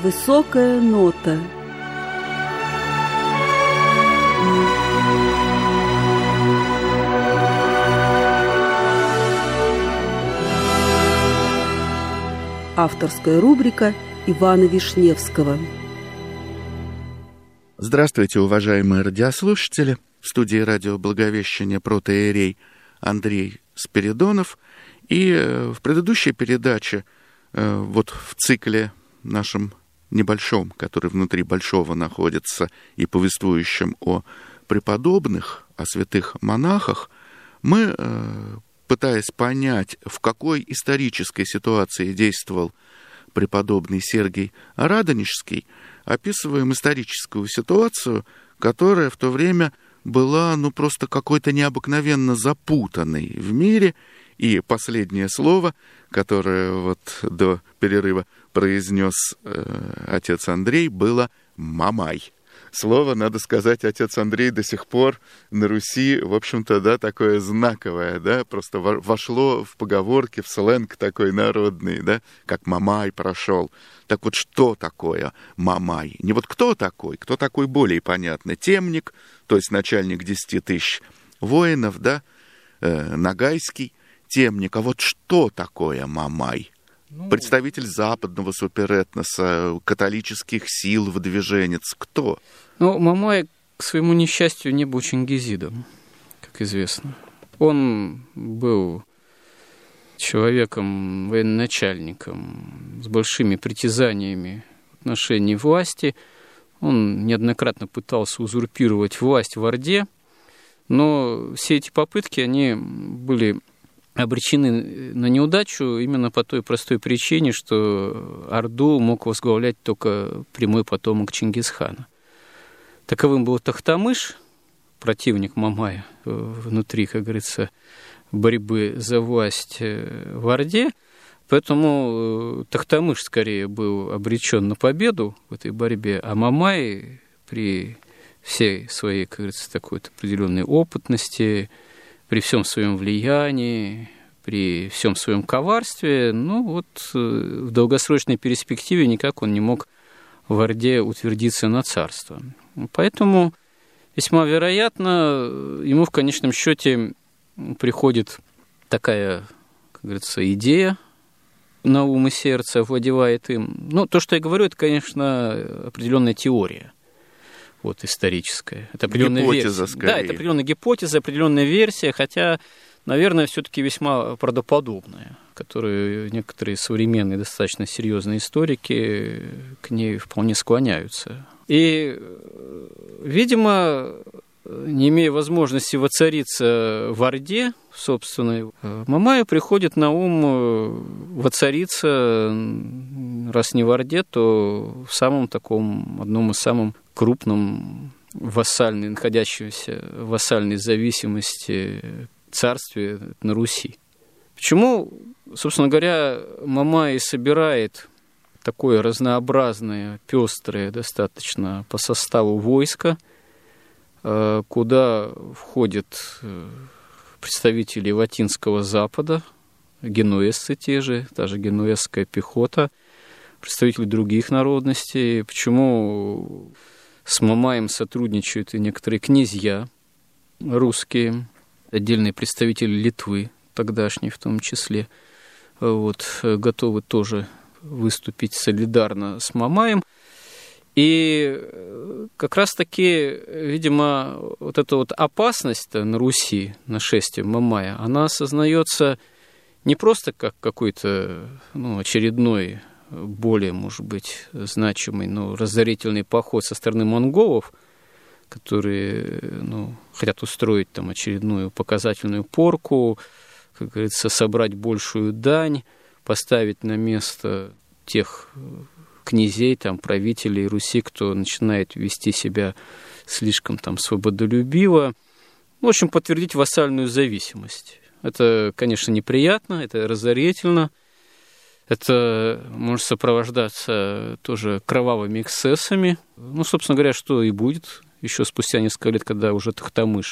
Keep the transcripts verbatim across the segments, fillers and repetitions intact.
Высокая нота. Авторская рубрика Ивана Вишневского. Здравствуйте, уважаемые радиослушатели. В студии радио Благовещения протоиерей Андрей Спиридонов. И в предыдущей передаче, вот в цикле нашем небольшом, который внутри большого находится, и повествующем о преподобных, о святых монахах, мы, пытаясь понять, в какой исторической ситуации действовал преподобный Сергий Радонежский, описываем историческую ситуацию, которая в то время была, ну, просто какой-то необыкновенно запутанной в мире. И последнее слово, которое вот до перерыва произнес э, отец Андрей, было «мамай». Слово, надо сказать, отец Андрей до сих пор на Руси, в общем-то, да, такое знаковое, да, просто вошло в поговорки, в сленг такой народный, да, как «мамай прошел». Так вот, что такое мамай? Не вот кто такой, кто такой более понятно. Темник, то есть начальник десяти тысяч воинов, да, э, Нагайский темник. А вот что такое мамай? Ну, представитель западного суперэтноса, католических сил, выдвиженец. Кто? Ну, Мамай, к своему несчастью, не был чингизидом, как известно. Он был человеком, военачальником, с большими притязаниями в отношении власти. Он неоднократно пытался узурпировать власть в Орде, но все эти попытки, они были обречены на неудачу именно по той простой причине, что Орду мог возглавлять только прямой потомок Чингисхана. Таковым был Тохтамыш, противник Мамая внутри, как говорится, борьбы за власть в Орде. Поэтому Тохтамыш скорее был обречен на победу в этой борьбе, а Мамай при всей своей, как говорится, такой определенной опытности, при всем своем влиянии, при всем своем коварстве, ну вот в долгосрочной перспективе никак он не мог в Орде утвердиться на царство. Поэтому весьма вероятно, ему в конечном счете приходит такая, как говорится, идея на ум и сердце, овладевает им. Ну, то, что я говорю, это, конечно, определенная теория. Вот, историческая. Это определенная гипотеза, версия. скорее. Да, это определенная гипотеза, определенная версия, хотя, наверное, все-таки весьма правдоподобная, которую некоторые современные, достаточно серьезные историки к ней вполне склоняются. И, видимо, не имея возможности воцариться в Орде собственной, Мамаю приходит на ум воцариться, раз не в Орде, то в самом таком, одном из самых крупном вассальной, находящемся в вассальной зависимости царстве на Руси. Почему, собственно говоря, Мамай собирает такое разнообразное, пестрое достаточно по составу войско, куда входят представители Латинского Запада, генуэзцы те же, та же генуэзская пехота, представители других народностей. Почему с Мамаем сотрудничают и некоторые князья русские, отдельные представители Литвы, тогдашней в том числе, вот, готовы тоже выступить солидарно с Мамаем. И как раз-таки, видимо, вот эта вот опасность на Руси, нашествие Мамая, она осознается не просто как какой-то, ну, очередной, более, может быть, значимый, но разорительный поход со стороны монголов, которые, ну, хотят устроить там очередную показательную порку, как говорится, собрать большую дань, поставить на место тех князей, там, правителей Руси, кто начинает вести себя слишком там свободолюбиво. В общем, подтвердить вассальную зависимость. Это, конечно, неприятно, это разорительно. Это может сопровождаться тоже кровавыми эксцессами. Ну, собственно говоря, что и будет еще спустя несколько лет, когда уже Тохтамыш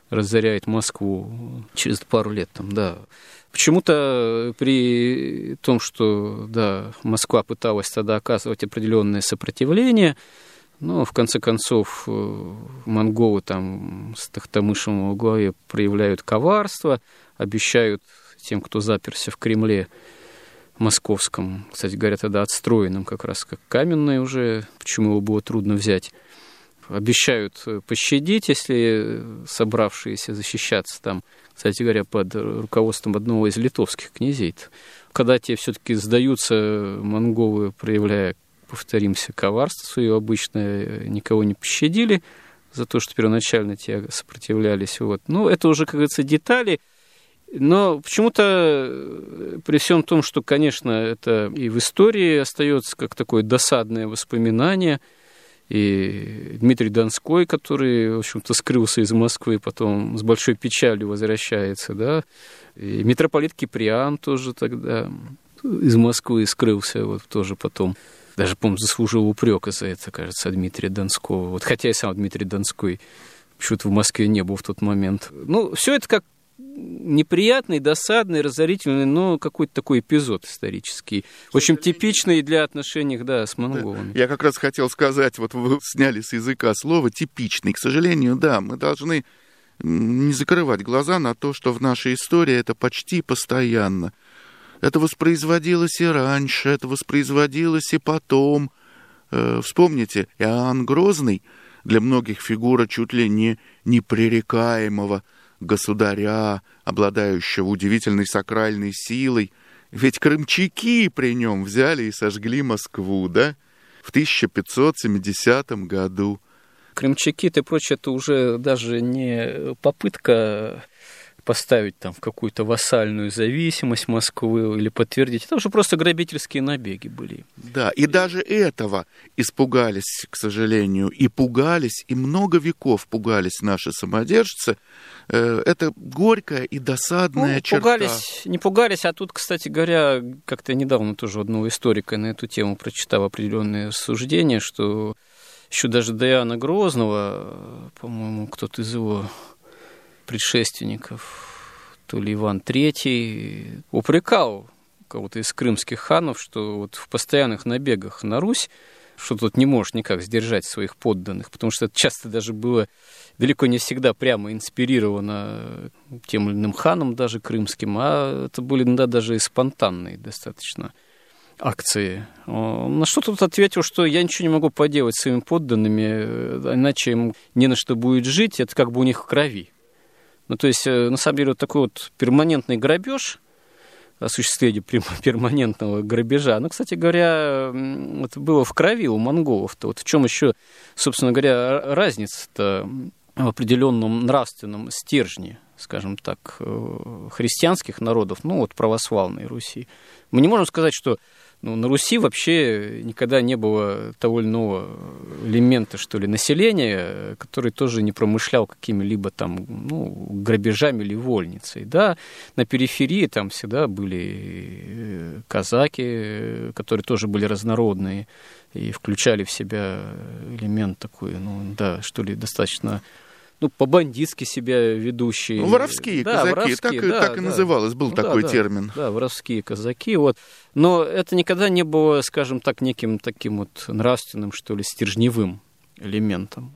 разоряет Москву через пару лет там, да. Почему-то при том, что, да, Москва пыталась тогда оказывать определенное сопротивление, но в конце концов монголы там с Тохтамышем во главе проявляют коварство, обещают тем, кто заперся в Кремле московском, кстати говоря, тогда отстроенном как раз как каменное уже, почему его было трудно взять, обещают пощадить, если собравшиеся защищаться там, кстати говоря, под руководством одного из литовских князей. Когда те все-таки сдаются, монголы, проявляя, повторимся, коварство свое обычное, никого не пощадили за то, что первоначально те сопротивлялись. Вот. Ну, это уже, как говорится, детали. Но почему-то при всем том, что, конечно, это и в истории остается как такое досадное воспоминание, и Дмитрий Донской, который, в общем-то, скрылся из Москвы, потом с большой печалью возвращается, да, и митрополит Киприан тоже тогда из Москвы скрылся, вот тоже потом, даже, по-моему, заслужил упрека за это, кажется, Дмитрия Донского, вот, хотя и сам Дмитрий Донской почему-то в Москве не был в тот момент. Ну, все это как неприятный, досадный, разорительный, но какой-то такой эпизод исторический. Очень типичный для отношений, да, с монголами. Да. Я как раз хотел сказать, вот вы сняли с языка слово «типичный». К сожалению, да, мы должны не закрывать глаза на то, что в нашей истории это почти постоянно. Это воспроизводилось и раньше, это воспроизводилось и потом. Вспомните, Иоанн Грозный, для многих фигура чуть ли не непререкаемого государя, обладающего удивительной сакральной силой. Ведь крымчаки при нем взяли и сожгли Москву, да, в тысяча пятьсот семидесятом году. Крымчаки, ты прочее, это уже даже не попытка поставить там в какую-то вассальную зависимость Москвы или подтвердить. Это уже просто грабительские набеги были. Да, и даже этого испугались, к сожалению, и пугались, и много веков пугались наши самодержцы. Это горькая и досадная ну, черта. Пугались, не пугались, а тут, кстати говоря, как-то недавно тоже одного историка на эту тему прочитал определенные рассуждения, что еще даже до Иоанна Грозного, по-моему, кто-то из его предшественников, то ли Иван Третий, упрекал кого-то из крымских ханов, что вот в постоянных набегах на Русь, что тут не можешь никак сдержать своих подданных, потому что это часто даже было далеко не всегда прямо инспирировано тем или иным ханом, даже крымским, а это были иногда даже и спонтанные достаточно акции. На что тут ответил, что я ничего не могу поделать с своими подданными, иначе им не на что будет жить, это как бы у них в крови. Ну, то есть, на самом деле, вот такой вот перманентный грабеж, осуществление перманентного грабежа, ну, кстати говоря, это было в крови у монголов-то. Вот в чем еще, собственно говоря, разница-то в определенном нравственном стержне, скажем так, христианских народов, ну, вот православной Руси. Мы не можем сказать, что ну, на Руси вообще никогда не было того или иного элемента, что ли, населения, который тоже не промышлял какими-либо там, ну, грабежами или вольницей. Да, на периферии там всегда были казаки, которые тоже были разнородные и включали в себя элемент такой, ну, да, что ли, достаточно... Ну, по-бандитски себя ведущие. Ну, воровские да, казаки, воровские, так, да, так и да. называлось, был ну, такой да, термин. Да, да, воровские казаки, вот. Но это никогда не было, скажем так, неким таким вот нравственным, что ли, стержневым элементом.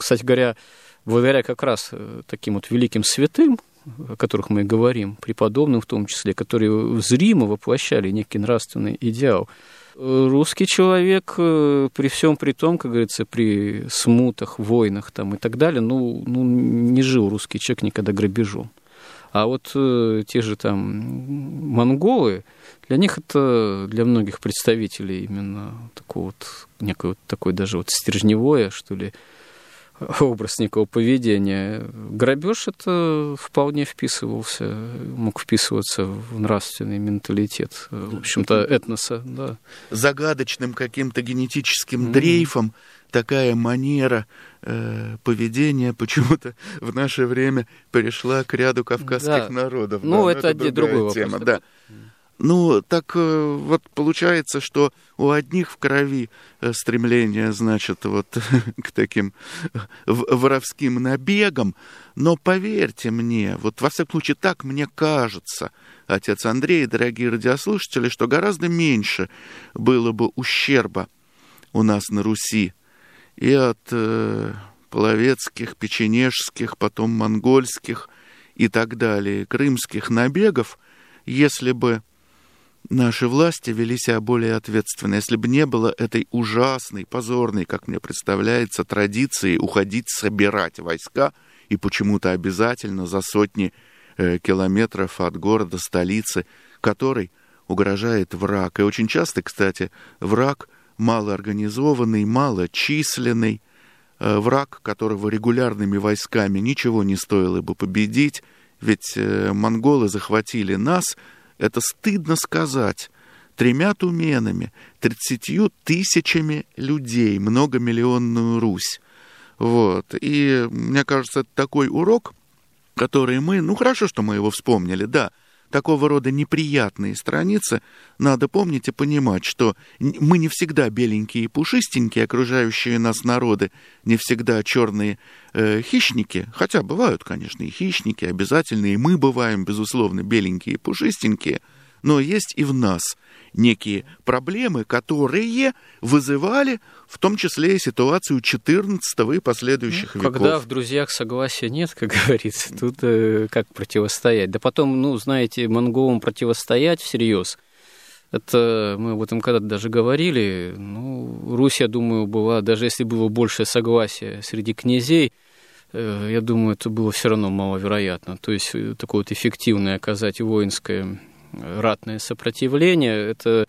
Кстати говоря, благодаря как раз таким вот великим святым, о которых мы говорим, преподобным в том числе, которые зримо воплощали некий нравственный идеал, русский человек при всем при том, как говорится, при смутах, войнах там, и так далее, ну, ну, не жил русский человек никогда грабежом. А вот э, те же там монголы, для них это, для многих представителей именно такого вот, некое вот такое даже вот стержневое, что ли, образ некого поведения. Грабеж это вполне вписывался, мог вписываться в нравственный менталитет, в общем-то, этноса. Да. Загадочным каким-то генетическим Mm. дрейфом такая манера э, поведения почему-то в наше время перешла к ряду кавказских Да. народов. Ну, да, это, это другой тема, вопрос. да. Ну, так э, вот получается, что у одних в крови э, стремление, значит, вот к таким воровским набегам, но поверьте мне, вот во всяком случае так мне кажется, отец Андрей, дорогие радиослушатели, что гораздо меньше было бы ущерба у нас на Руси и от э, половецких, печенежских, потом монгольских и так далее, крымских набегов, если бы наши власти вели себя более ответственно, если бы не было этой ужасной, позорной, как мне представляется, традиции уходить собирать войска и почему-то обязательно за сотни э, километров от города, столицы, которой угрожает враг. И очень часто, кстати, враг малоорганизованный, малочисленный, э, враг, которого регулярными войсками ничего не стоило бы победить, ведь э, монголы захватили нас, это стыдно сказать, тремя туменами, тридцатью тысячами людей, многомиллионную Русь. Вот. И мне кажется, это такой урок, который мы, ну хорошо, что мы его вспомнили, да, такого рода неприятные страницы надо помнить и понимать, что мы не всегда беленькие и пушистенькие, окружающие нас народы, не всегда черные э, хищники, хотя бывают, конечно, и хищники, обязательно, и мы бываем, безусловно, беленькие и пушистенькие, но есть и в нас некие проблемы, которые вызывали в том числе и ситуацию четырнадцатого и последующих ну, веков. Когда в друзьях согласия нет, как говорится, тут э, как противостоять. Да потом, ну, знаете, монголам противостоять всерьез. Это мы об этом когда-то даже говорили. Ну, Русь, я думаю, была, даже если было большее согласие среди князей, э, я думаю, это было все равно маловероятно. То есть такое вот эффективное оказать воинское ратное сопротивление, это,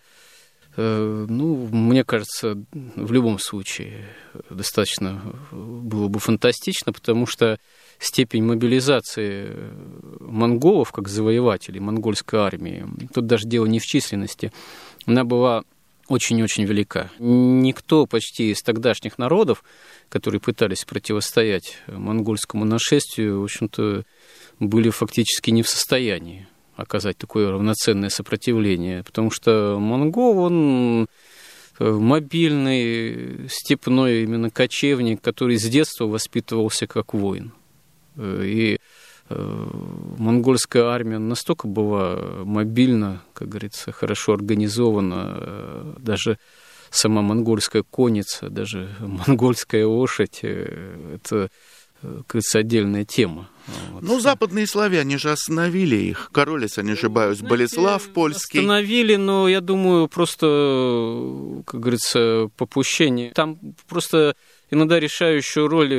ну, мне кажется, в любом случае достаточно было бы фантастично, потому что степень мобилизации монголов как завоевателей монгольской армии, тут даже дело не в численности, она была очень-очень велика. Никто почти из тогдашних народов, которые пытались противостоять монгольскому нашествию, в общем-то, были фактически не в состоянии оказать такое равноценное сопротивление, потому что монгол, он мобильный, степной именно кочевник, который с детства воспитывался как воин. И монгольская армия настолько была мобильна, как говорится, хорошо организована, даже сама монгольская конница, даже монгольская лошадь, это, кажется, отдельная тема. Вот. Ну, западные славяне же остановили их. Король, если не ошибаюсь, ну, Болеслав польский. Остановили, но, я думаю, просто, как говорится, попущение. Там просто иногда решающую роль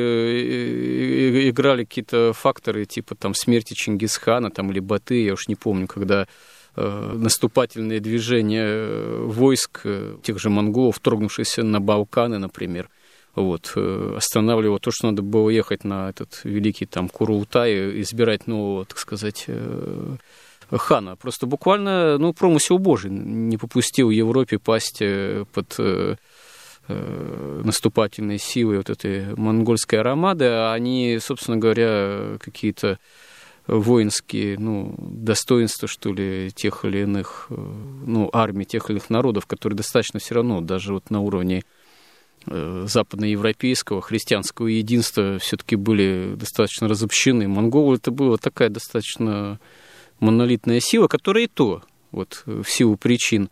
играли какие-то факторы, типа там смерти Чингисхана там, или Батыя, я уж не помню, когда э, наступательные движения войск тех же монголов, вторгнувшихся на Балканы, например, вот, останавливало то, что надо было ехать на этот великий там Курултай и избирать нового, так сказать, хана. Просто буквально, ну, промысел Божий не попустил Европе пасть под э, наступательные силы вот этой монгольской армады, а они, собственно говоря, какие-то воинские, ну, достоинства, что ли, тех или иных, ну, армий тех или иных народов, которые достаточно все равно, даже вот на уровне западноевропейского христианского единства все-таки были достаточно разобщены. Монголы это была такая достаточно монолитная сила, которая и то, вот, в силу причин,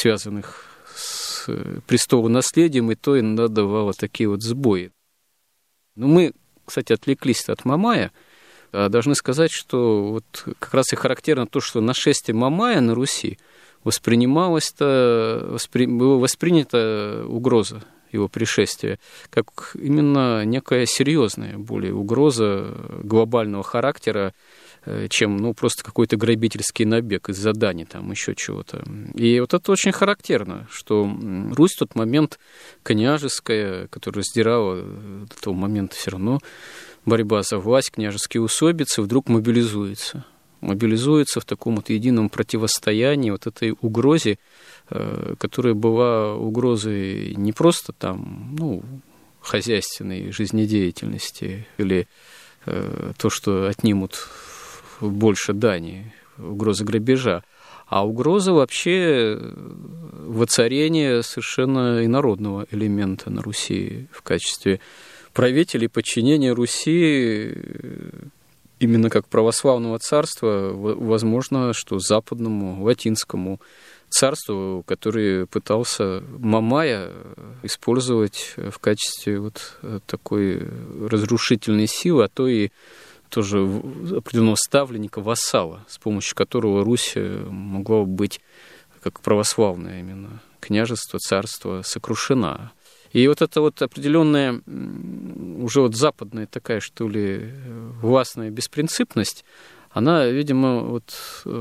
связанных с престолонаследием, и то иногда давала такие вот сбои. Но мы, кстати, отвлеклись от Мамая. Должны сказать, что вот как раз и характерно то, что нашествие Мамая на Руси воспринималось-то, воспри... была воспринята угроза его пришествия как именно некая серьезная более угроза глобального характера, чем ну, просто какой-то грабительский набег из заданий, там еще чего-то. И вот это очень характерно, что Русь в тот момент княжеская, которая раздирала до того момента все равно борьба за власть, княжеские усобицы, вдруг мобилизуется. Мобилизуется в таком вот едином противостоянии вот этой угрозе, которая была угрозой не просто там, ну, хозяйственной жизнедеятельности или то, что отнимут больше дани, угроза грабежа, а угроза вообще воцарения совершенно инородного элемента на Руси в качестве правителей подчинения Руси именно как православного царства, возможно, что западному, латинскому царству, который пытался Мамая использовать в качестве вот такой разрушительной силы, а то и тоже определенного ставленника, вассала, с помощью которого Русь могла быть, как православное именно княжество, царство, сокрушена. И вот эта вот определенная, уже вот западная такая, что ли, властная беспринципность, она, видимо, вот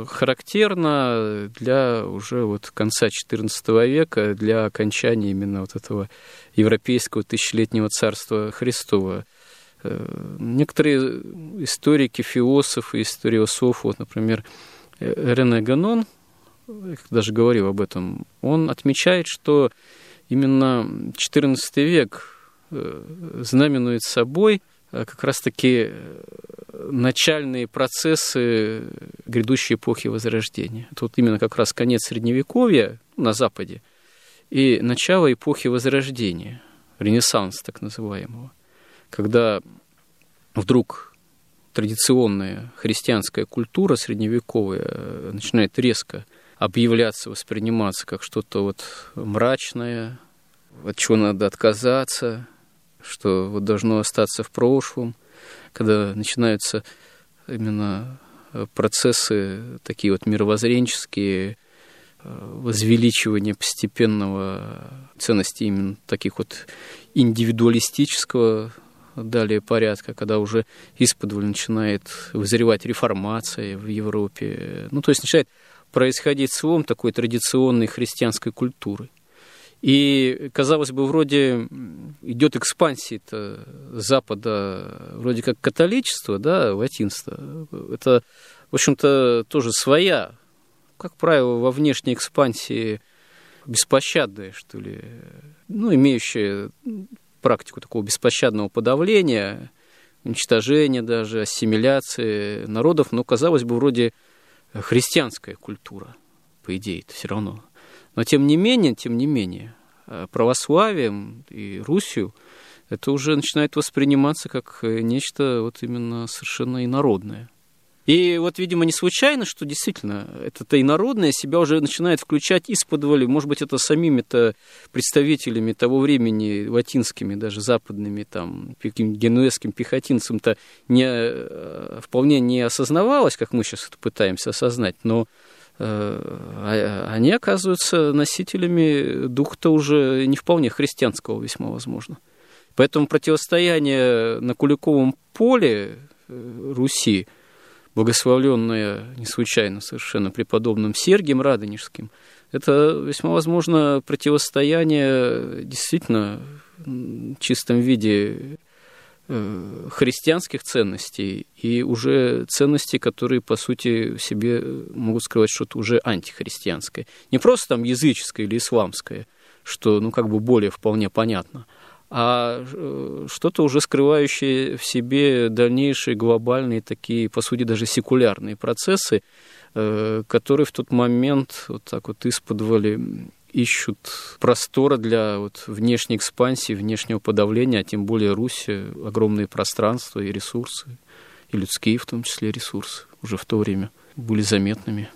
характерна для уже вот конца четырнадцатого века, для окончания именно вот этого европейского тысячелетнего царства Христова. Некоторые историки, философы, историософы, вот, например, Рене Ганон, я даже говорил об этом, он отмечает, что именно четырнадцатый век знаменует собой как раз-таки начальные процессы грядущей эпохи Возрождения. Это вот именно как раз конец Средневековья на Западе и начало эпохи Возрождения, Ренессанс так называемого, когда вдруг традиционная христианская культура средневековая начинает резко объявляться, восприниматься как что-то вот мрачное, от чего надо отказаться, что вот должно остаться в прошлом, когда начинаются именно процессы такие вот мировоззренческие, возвеличивания постепенного ценности именно таких вот индивидуалистического далее порядка, когда уже исподволь начинает вызревать реформация в Европе. Ну, то есть начинает происходить слом такой традиционной христианской культуры. И, казалось бы, вроде идет экспансия Запада, вроде как католичество, да, латинство. Это, в общем-то, тоже своя, как правило, во внешней экспансии беспощадная, что ли, ну, имеющая практику такого беспощадного подавления, уничтожения даже, ассимиляции народов, но, казалось бы, вроде христианская культура, по идее, это все равно. Но, тем не менее, тем не менее, православием и Русью это уже начинает восприниматься как нечто вот именно совершенно инородное. И вот, видимо, не случайно, что действительно это инородное себя уже начинает включать исподволь, может быть, это самими-то представителями того времени, латинскими, даже западными, там, генуэзским пехотинцам-то не, вполне не осознавалось, как мы сейчас это пытаемся осознать, но э, они оказываются носителями духа-то уже не вполне христианского, весьма возможно. Поэтому противостояние на Куликовом поле Руси, благословленная не случайно совершенно преподобным Сергием Радонежским, это весьма возможно противостояние действительно в чистом виде христианских ценностей и уже ценностей, которые, по сути, в себе могут скрывать что-то уже антихристианское. Не просто там языческое или исламское, что, ну, как бы более вполне понятно, а что-то уже скрывающее в себе дальнейшие глобальные такие, по сути, даже секулярные процессы, которые в тот момент вот так вот исподволь ищут простора для вот внешней экспансии, внешнего подавления, а тем более Русь, огромные пространства и ресурсы, и людские в том числе ресурсы уже в то время были заметными.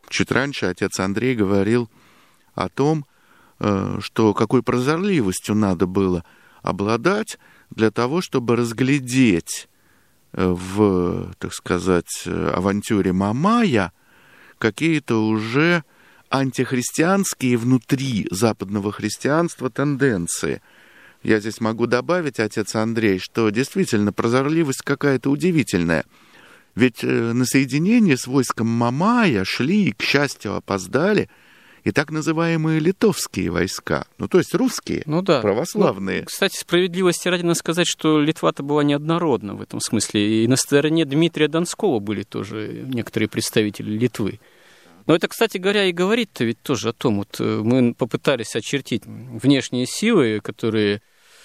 Чуть раньше отец Андрей говорил о том, что какой прозорливостью надо было обладать для того, чтобы разглядеть в, так сказать, авантюре Мамая какие-то уже антихристианские внутри западного христианства тенденции. Я здесь могу добавить, отец Андрей, что действительно прозорливость какая-то удивительная. Ведь на соединение с войском Мамая шли, к счастью, опоздали, и так называемые литовские войска, ну, то есть русские, ну, да. православные. Ну, кстати, справедливости ради надо сказать, что Литва-то была неоднородна в этом смысле, и на стороне Дмитрия Донского были тоже некоторые представители Литвы. Но это, кстати говоря, и говорит-то ведь тоже о том, вот мы попытались очертить внешние силы, которые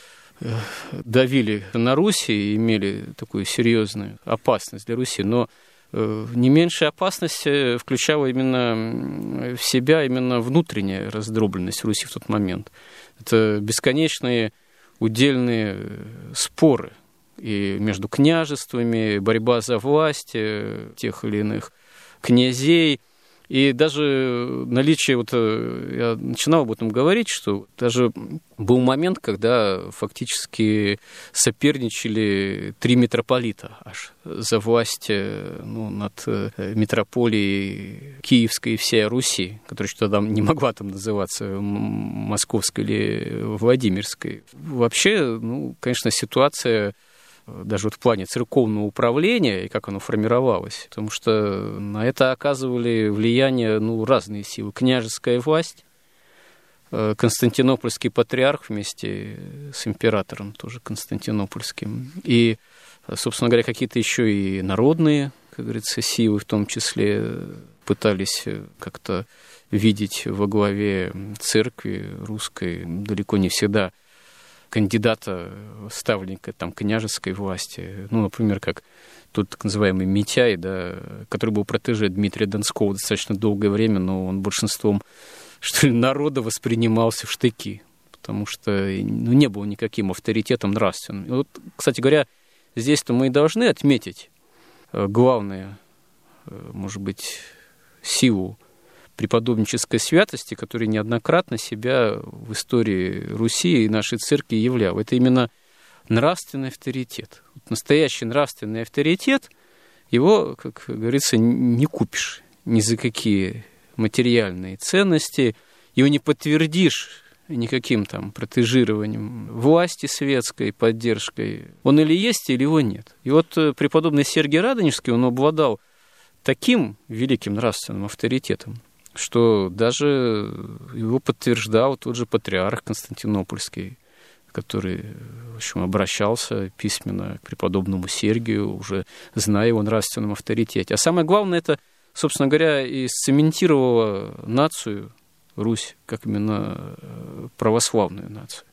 давили на Русь и имели такую серьезную опасность для Руси, но не меньшая опасность включала именно в себя именно внутренняя раздробленность Руси в тот момент. Это бесконечные удельные споры и между княжествами, борьба за власть тех или иных князей. И даже наличие, вот я начинал об этом говорить, что даже был момент, когда фактически соперничали три митрополита аж за власть, ну, над митрополией Киевской и всей Руси, которая что-то там не могла там называться Московской или Владимирской. Вообще, ну, конечно, ситуация даже вот в плане церковного управления и как оно формировалось, потому что на это оказывали влияние, ну, разные силы. Княжеская власть, Константинопольский патриарх вместе с императором тоже Константинопольским, и, собственно говоря, какие-то еще и народные, как говорится, силы в том числе пытались как-то видеть во главе церкви русской далеко не всегда кандидата, ставленника там, княжеской власти, ну, например, как тот так называемый Митяй, да, который был протеже Дмитрия Донского достаточно долгое время, но он большинством, что ли, народа воспринимался в штыки, потому что, ну, не был никаким авторитетом нравственным. И вот, кстати говоря, здесь-то мы и должны отметить главное, может быть, силу преподобнической святости, который неоднократно себя в истории Руси и нашей церкви являл. Это именно нравственный авторитет. Вот настоящий нравственный авторитет, его, как говорится, не купишь ни за какие материальные ценности, его не подтвердишь никаким там протежированием власти светской, поддержкой. Он или есть, или его нет. И вот преподобный Сергий Радонежский, он обладал таким великим нравственным авторитетом, что даже его подтверждал тот же патриарх Константинопольский, который, в общем, обращался письменно к преподобному Сергию, уже зная его нравственном авторитете. А самое главное, это, собственно говоря, и сцементировало нацию, Русь, как именно православную нацию.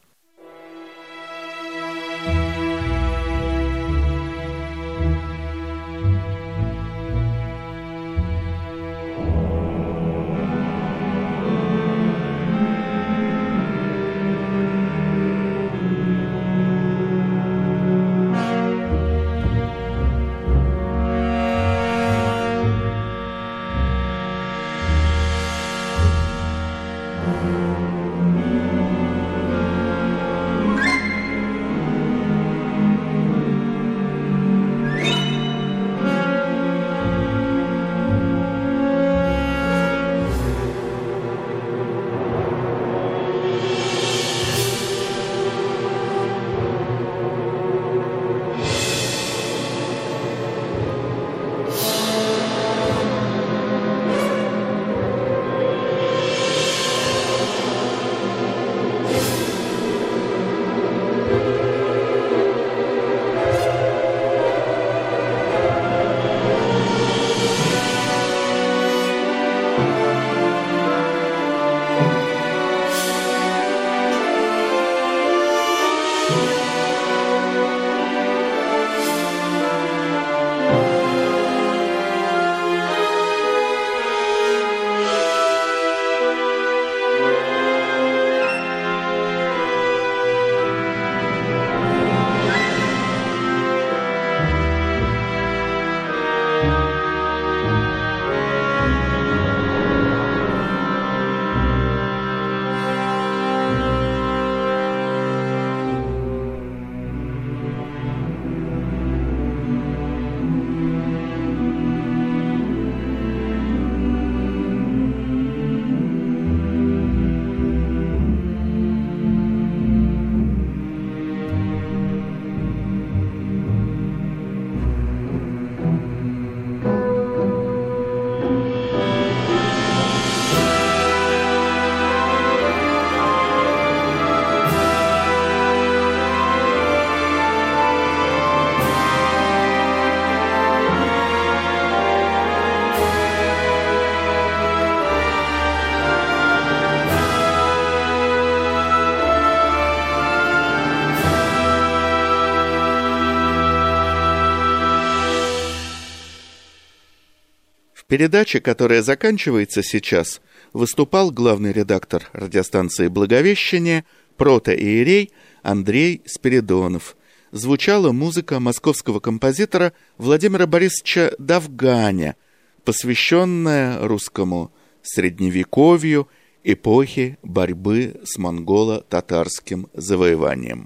передаче, которая заканчивается сейчас, выступал главный редактор радиостанции «Благовещение», протоиерей Андрей Спиридонов. Звучала музыка московского композитора Владимира Борисовича Довганя, посвященная русскому средневековью, эпохе борьбы с монголо-татарским завоеванием.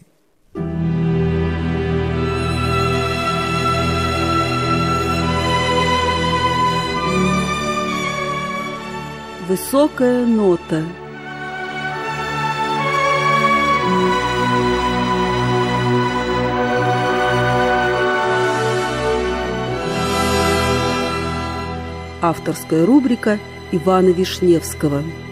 Высокая нота. Авторская рубрика Ивана Вишневского.